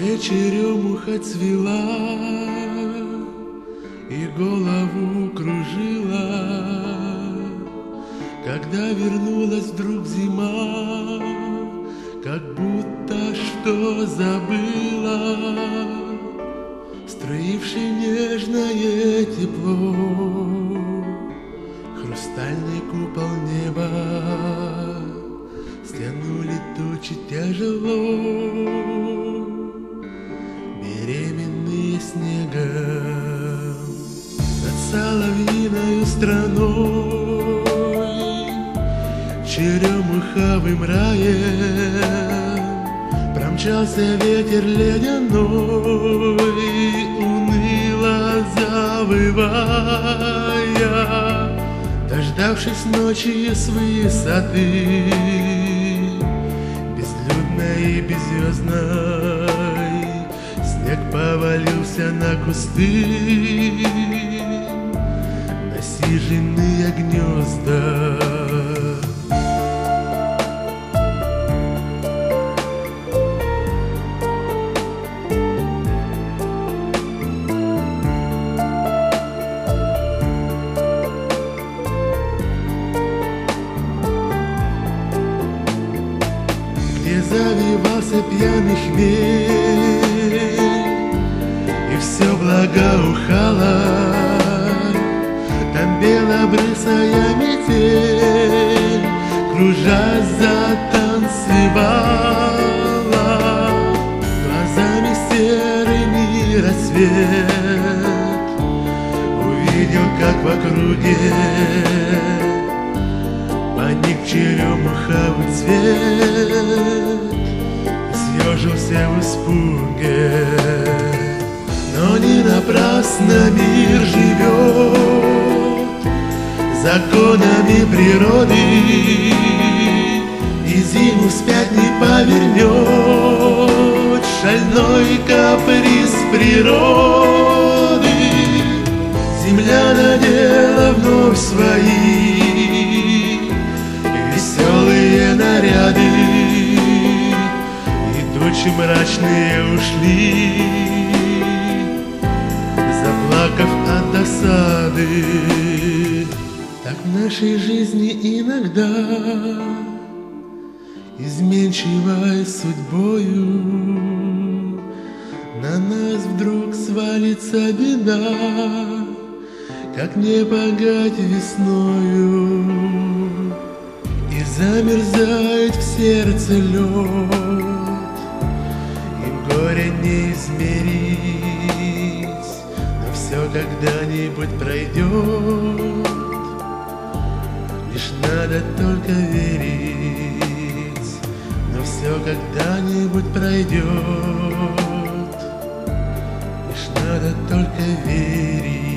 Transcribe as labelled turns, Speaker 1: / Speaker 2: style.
Speaker 1: Уже черемуха цвела и голову кружила, когда вернулась вдруг зима, как будто что забыла, струивший нежное тепло, хрустальный купол неба, стянули тучи тяжело, беременные снегом. Над соловьиною страной, черемуховым раем, промчался ветер ледяной, уныло завывая, дождавшись ночи с высоты безлюдной и беззвездной, снег повалился на кусты, насиженные гнезда. Где завивался пьяный хмель, и все благоухало, там белобрысая метель, кружась, затанцевала, глазами серыми рассвет увидел, как в округе паник черемуховый цвет, съежился в испуге. Но не напрасно мир живет законами природы, и зиму вспять не повернет шальной каприз природы. Земля надела вновь свои веселые наряды, и тучи мрачные ушли, заплакав от досады. Так в нашей жизни иногда, изменчивой судьбою, на нас вдруг свалится беда, как не погать весною, и замерзает в сердце лед, и в горе не измерить, но все когда-нибудь пройдет, лишь надо только верить, но все когда-нибудь пройдет, лишь надо только верить.